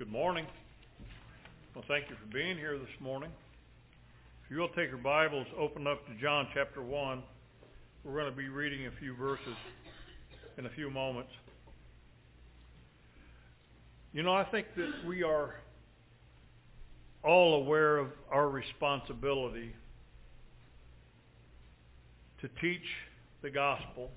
Good morning. Well, thank you for being here this morning. If you will take your Bibles, open up to John chapter 1. We're going to be reading a few verses in a few moments. You know, I think that we are all aware of our responsibility to teach the gospel.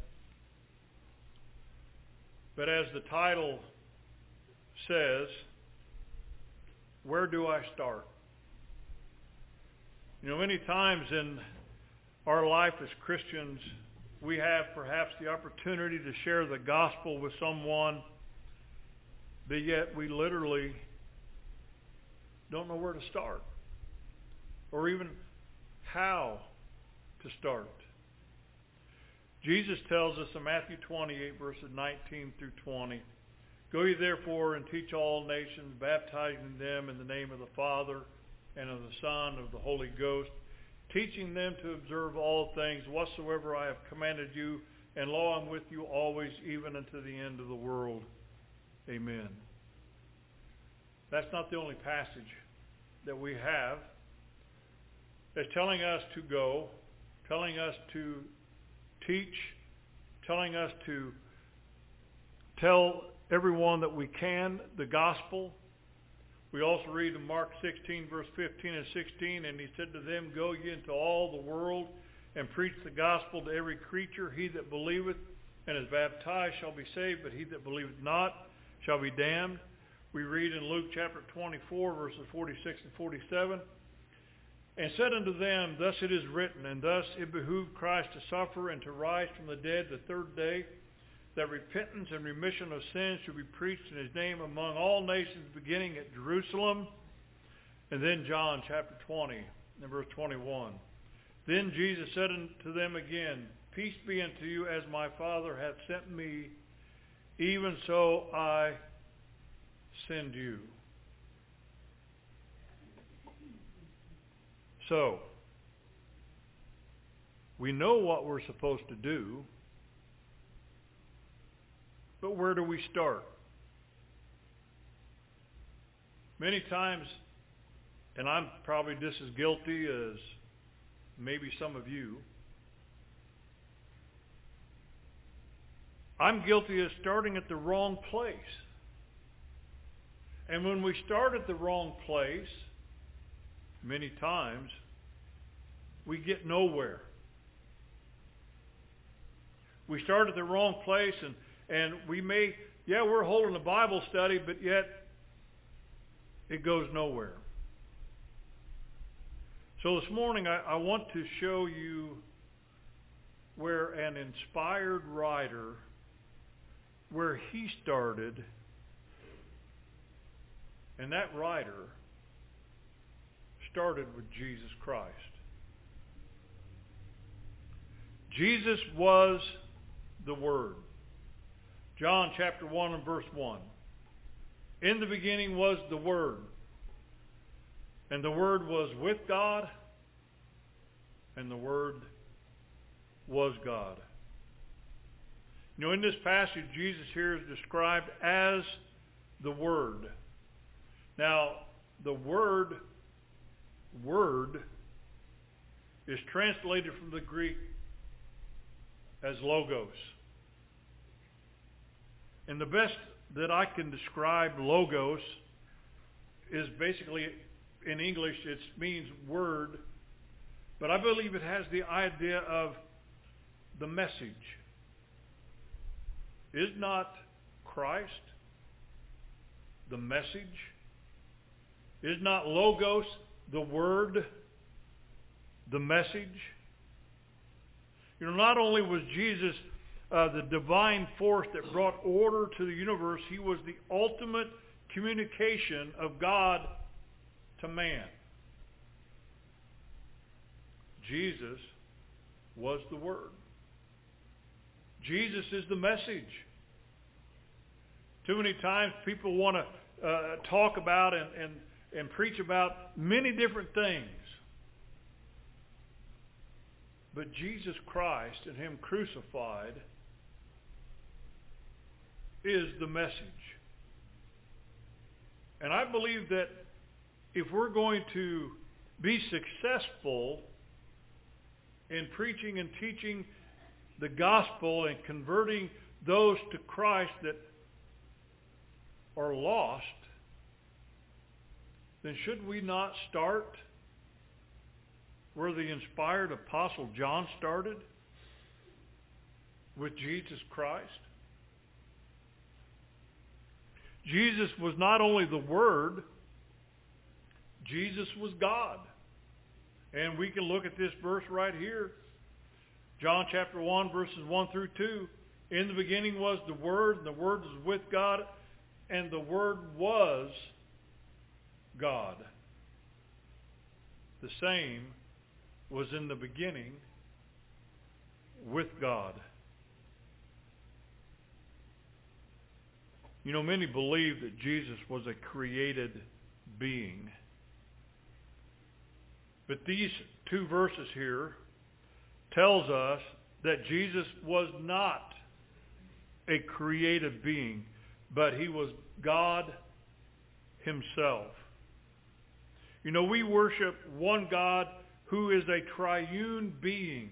But as the title says, where do I start? You know, many times in our life as Christians, we have perhaps the opportunity to share the gospel with someone, but yet we literally don't know where to start or even how to start. Jesus tells us in Matthew 28, verses 19 through 20, "Go ye therefore and teach all nations, baptizing them in the name of the Father and of the Son and of the Holy Ghost, teaching them to observe all things whatsoever I have commanded you, and lo, I'm with you always, even unto the end of the world. Amen." That's not the only passage that we have. It's telling us to go, telling us to teach, telling us to tell everyone that we can the gospel. We also read in Mark 16, verse 15 and 16, "And he said to them, Go ye into all the world, and preach the gospel to every creature. He that believeth and is baptized shall be saved, but he that believeth not shall be damned." We read in Luke chapter 24, verses 46 and 47, "And said unto them, Thus it is written, and thus it behooved Christ to suffer and to rise from the dead the third day, that repentance and remission of sins should be preached in his name among all nations, beginning at Jerusalem." And then John chapter 20 and verse 21. "Then Jesus said unto them again, Peace be unto you, as my Father hath sent me, even so I send you." So, we know what we're supposed to do, but where do we start? Many times, and I'm probably just as guilty as maybe some of you, I'm guilty of starting at the wrong place. And when we start at the wrong place, many times, we get nowhere. We start at the wrong place, and we may, we're holding a Bible study, but yet it goes nowhere. So this morning I want to show you where an inspired writer, where he started, and that writer started with Jesus Christ. Jesus was the Word. John chapter 1 and verse 1. "In the beginning was the Word, and the Word was with God, and the Word was God." You know, in this passage, Jesus here is described as the Word. Now, the word is translated from the Greek as logos. And the best that I can describe logos is basically, in English, it means word, but I believe it has the idea of the message. Is not Christ the message? Is not logos the word the message? You know, not only was Jesus the divine force that brought order to the universe, he was the ultimate communication of God to man. Jesus was the Word. Jesus is the message. Too many times people want to talk about and preach about many different things. But Jesus Christ and him crucified is the message. And I believe that if we're going to be successful in preaching and teaching the gospel and converting those to Christ that are lost, then should we not start where the inspired Apostle John started, with Jesus Christ? Jesus was not only the Word, Jesus was God. And we can look at this verse right here. John chapter 1, verses 1 through 2. In the beginning was the Word, and the Word was with God, and the Word was God. The same was in the beginning with God. You know, many believe that Jesus was a created being. But these two verses here tells us that Jesus was not a created being, but he was God himself. You know, we worship one God who is a triune being.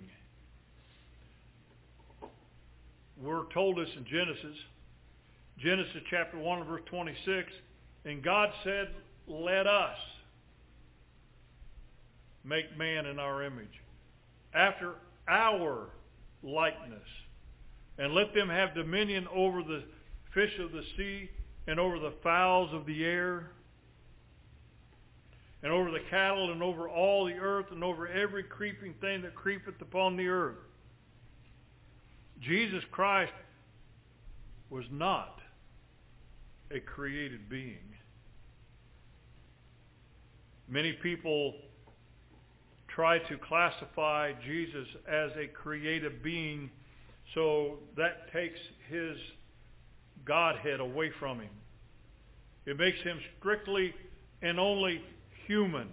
We're told this in Genesis chapter 1 and verse 26. And God said, let us make man in our image, after our likeness, and let them have dominion over the fish of the sea, and over the fowls of the air, and over the cattle, and over all the earth, and over every creeping thing that creepeth upon the earth. Jesus Christ was not a created being. Many people try to classify Jesus as a created being, so that takes his Godhead away from him. It makes him strictly and only human.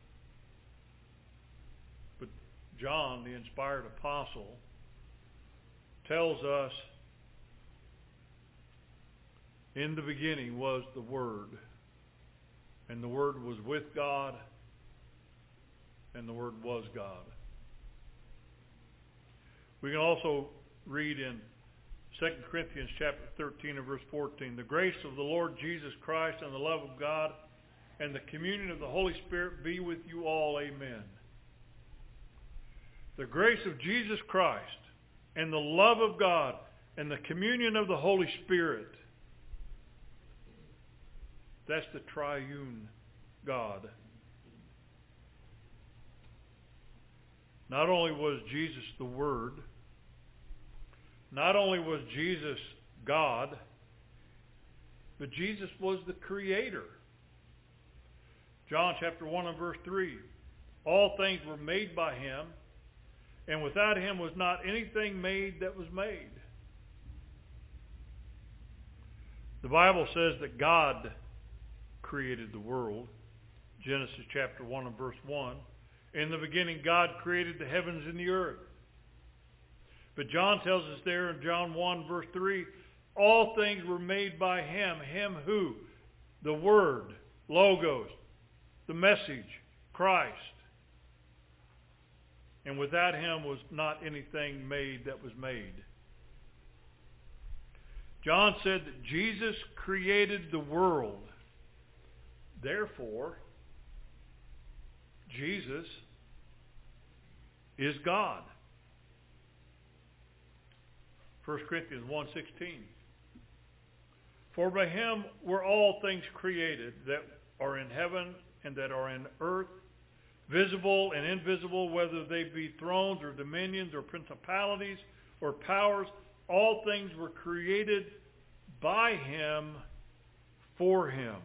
But John, the inspired apostle, tells us, in the beginning was the Word, and the Word was with God, and the Word was God. We can also read in 2 Corinthians chapter 13 and verse 14, the grace of the Lord Jesus Christ and the love of God and the communion of the Holy Spirit be with you all. Amen. The grace of Jesus Christ and the love of God and the communion of the Holy Spirit. That's the triune God. Not only was Jesus the Word, not only was Jesus God, but Jesus was the Creator. John chapter 1 and verse 3. All things were made by him, and without him was not anything made that was made. The Bible says that God created the world. Genesis chapter 1 and verse 1. In the beginning, God created the heavens and the earth. But John tells us there in John 1 verse 3, all things were made by him. Him who? The Word, Logos, the message, Christ. And without him was not anything made that was made. John said that Jesus created the world. Therefore, Jesus is God. 1 Corinthians 1:16. For by him were all things created that are in heaven and that are in earth, visible and invisible, whether they be thrones or dominions or principalities or powers. All things were created by him, for him.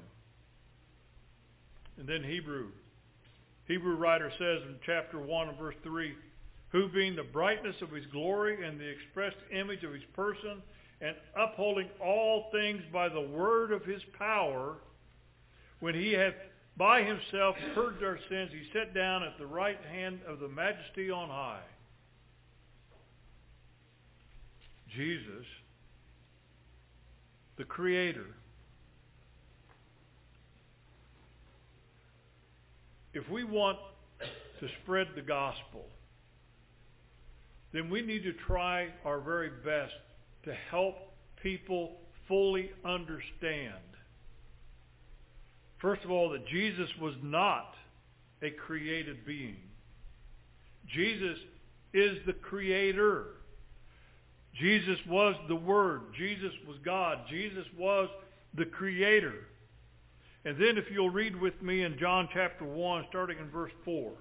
And then Hebrew writer says in chapter 1 and verse 3, who being the brightness of his glory and the expressed image of his person, and upholding all things by the word of his power, when he hath by himself purged our sins, he sat down at the right hand of the majesty on high. Jesus, the Creator, if we want to spread the gospel, then we need to try our very best to help people fully understand, first of all, that Jesus was not a created being. Jesus is the Creator. Jesus was the Word. Jesus was God. Jesus was the Creator. And then if you'll read with me in John chapter 1, starting in verse 4,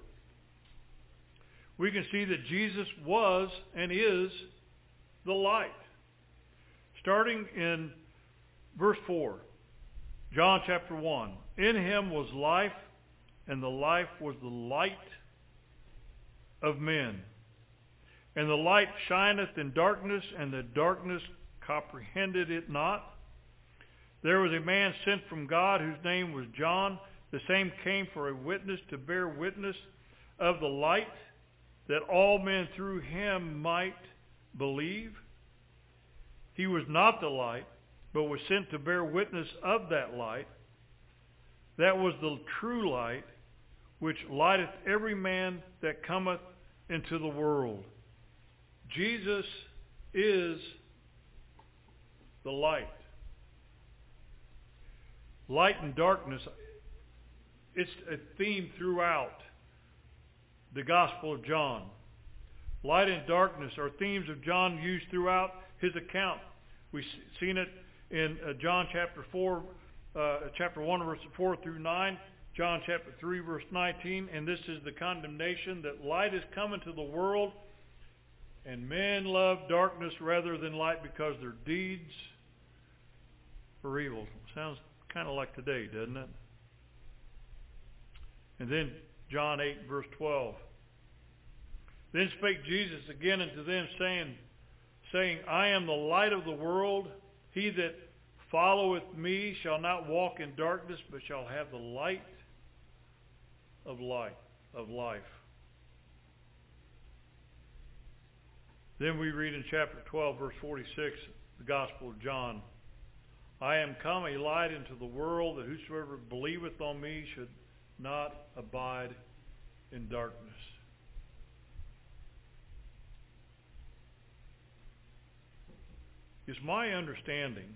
we can see that Jesus was and is the light. Starting in verse 4, John chapter 1, in him was life, and the life was the light of men. And the light shineth in darkness, and the darkness comprehended it not. There was a man sent from God whose name was John. The same came for a witness, to bear witness of the light, that all men through him might believe. He was not the light, but was sent to bear witness of that light. That was the true light, which lighteth every man that cometh into the world. Jesus is the light. Light and darkness, it's a theme throughout the Gospel of John. Light and darkness are themes of John used throughout his account. We've seen it in John chapter 4, chapter 1, verse 4 through 9, John chapter 3, verse 19, and this is the condemnation, that light is come into the world, and men love darkness rather than light, because their deeds are evil. Sounds kind of like today, doesn't it? And then John 8, verse 12. Then spake Jesus again unto them, saying, I am the light of the world. He that followeth me shall not walk in darkness, but shall have the light of life. Then we read in chapter 12, verse 46, the Gospel of John, I am come a light into the world, that whosoever believeth on me should not abide in darkness. It's my understanding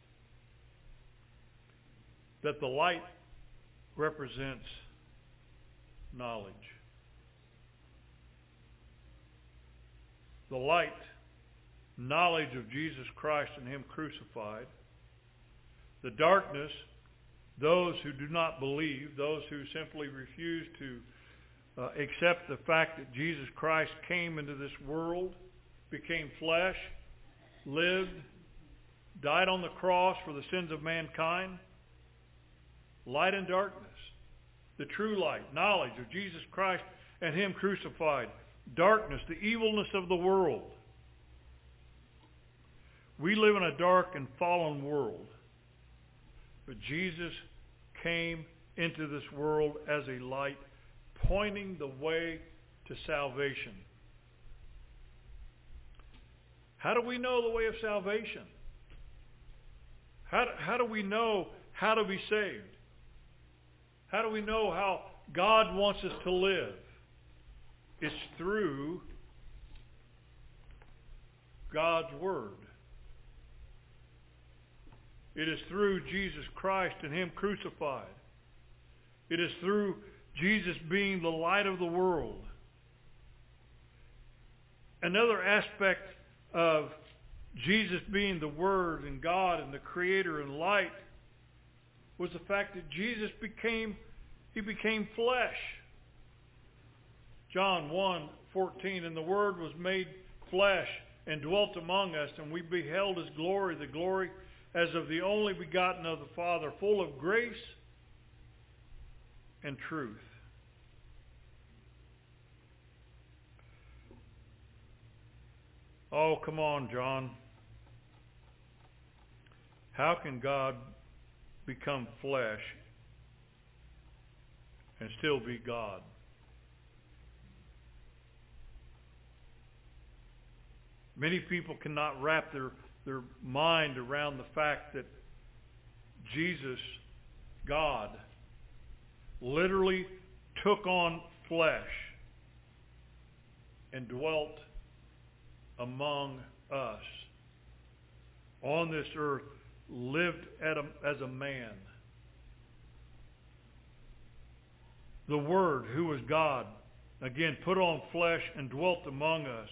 that the light represents knowledge. The light, knowledge of Jesus Christ and him crucified. The darkness, those who do not believe, those who simply refuse to accept the fact that Jesus Christ came into this world, became flesh, lived, died on the cross for the sins of mankind. Light and darkness. The true light, knowledge of Jesus Christ and him crucified. Darkness, the evilness of the world. We live in a dark and fallen world. But Jesus came into this world as a light, pointing the way to salvation. How do we know the way of salvation? How do we know how to be saved? How do we know how God wants us to live? It's through God's Word. It is through Jesus Christ and him crucified. It is through Jesus being the light of the world. Another aspect of Jesus being the Word and God and the Creator and light was the fact that Jesus became flesh. John 1:14, and the Word was made flesh and dwelt among us, and we beheld his glory, the glory as of the only begotten of the Father, full of grace and truth. Oh, come on, John. How can God become flesh and still be God? Many people cannot wrap their mind around the fact that Jesus, God, literally took on flesh and dwelt among us on this earth, lived as a man. The Word, who was God, again, put on flesh and dwelt among us.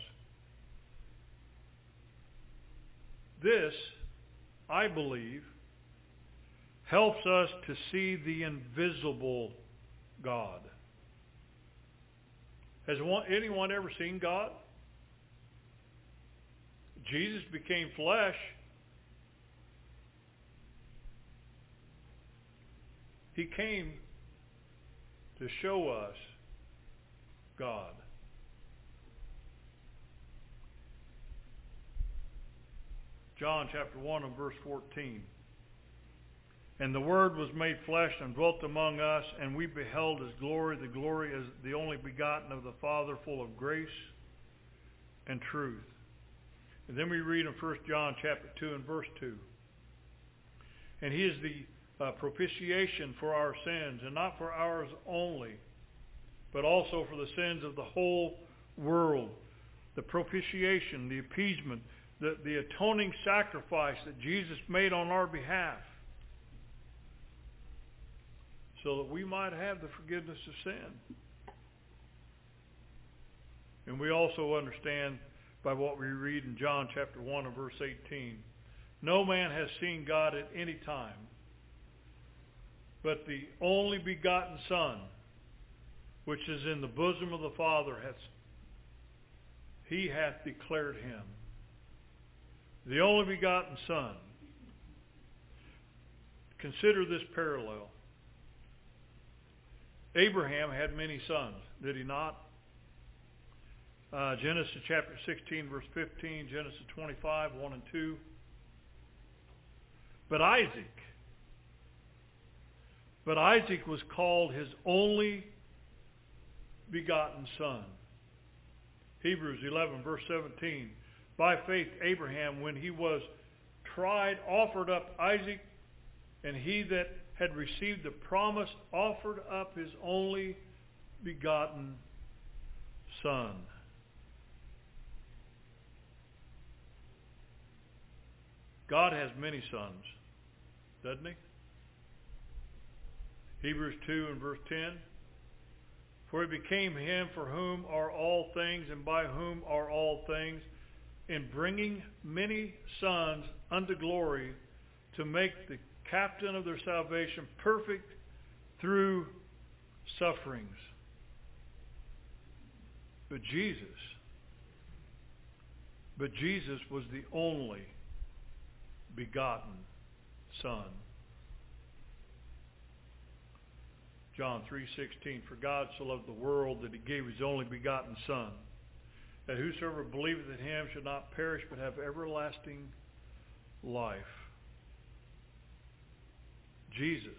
This, I believe, helps us to see the invisible God. Has anyone ever seen God? Jesus became flesh. He came to show us God. John chapter 1 and verse 14. And the Word was made flesh and dwelt among us, and we beheld His glory, the glory as the only begotten of the Father, full of grace and truth. And then we read in 1 John chapter 2 and verse 2. And He is the propitiation for our sins, and not for ours only, but also for the sins of the whole world. The propitiation, the appeasement, the atoning sacrifice that Jesus made on our behalf, so that we might have the forgiveness of sin. And we also understand by what we read in John chapter 1 and verse 18. No man has seen God at any time, but the only begotten Son, which is in the bosom of the Father, He hath declared Him. The only begotten Son. Consider this parallel. Abraham had many sons, did he not? Genesis chapter 16, verse 15, Genesis 25, 1 and 2. But Isaac was called his only begotten son. Hebrews 11, verse 17. By faith Abraham, when he was tried, offered up Isaac, and he that had received the promise offered up his only begotten son. God has many sons, doesn't He? Hebrews 2 and verse 10. For He became Him for whom are all things, and by whom are all things, in bringing many sons unto glory, to make the captain of their salvation perfect through sufferings. But Jesus was the only begotten Son. John 3:16, for God so loved the world that He gave His only begotten Son, that whosoever believeth in Him should not perish but have everlasting life. Jesus,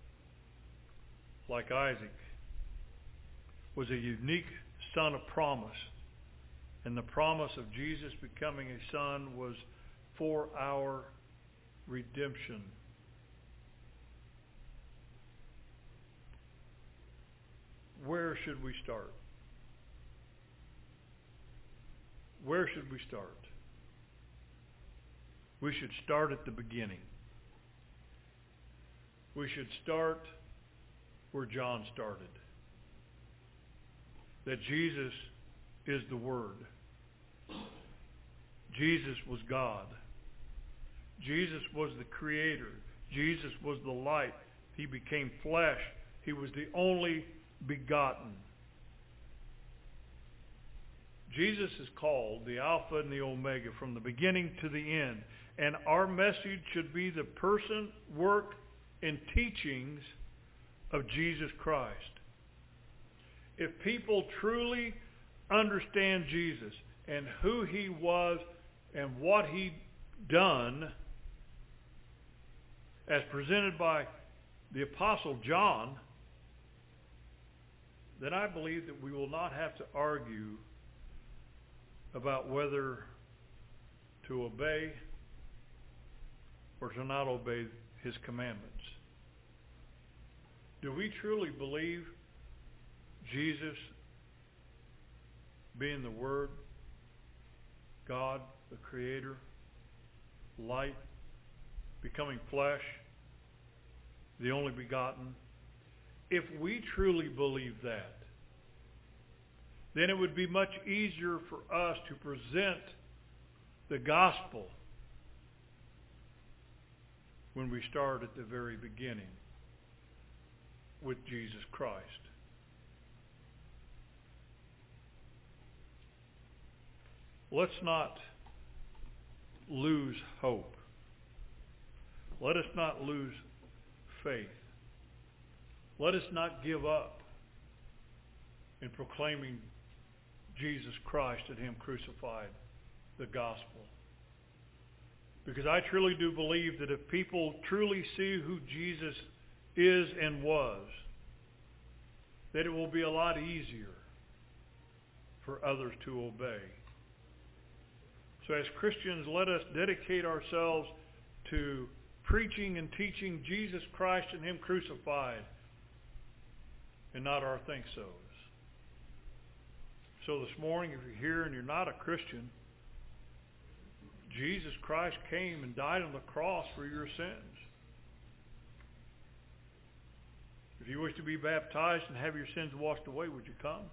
like Isaac, was a unique son of promise. And the promise of Jesus becoming a son was for our redemption. Where should we start? Where should we start? We should start at the beginning. We should start where John started. That Jesus is the Word. Jesus was God. Jesus was the Creator. Jesus was the light. He became flesh. He was the only begotten. Jesus is called the Alpha and the Omega, from the beginning to the end. And our message should be the person, work, and teachings of Jesus Christ. If people truly understand Jesus and who He was and what He done, as presented by the Apostle John, then I believe that we will not have to argue about whether to obey or to not obey His commandments. Do we truly believe Jesus being the Word, God, the Creator, light, becoming flesh, the only begotten. If we truly believe that, then it would be much easier for us to present the gospel when we start at the very beginning with Jesus Christ. Let's not lose hope. Let us not lose faith. Let us not give up in proclaiming Jesus Christ and Him crucified, the gospel. Because I truly do believe that if people truly see who Jesus is and was, that it will be a lot easier for others to obey. So as Christians, let us dedicate ourselves to preaching and teaching Jesus Christ and Him crucified, and not our think-sos. So this morning, if you're here and you're not a Christian, Jesus Christ came and died on the cross for your sins. If you wish to be baptized and have your sins washed away, would you come?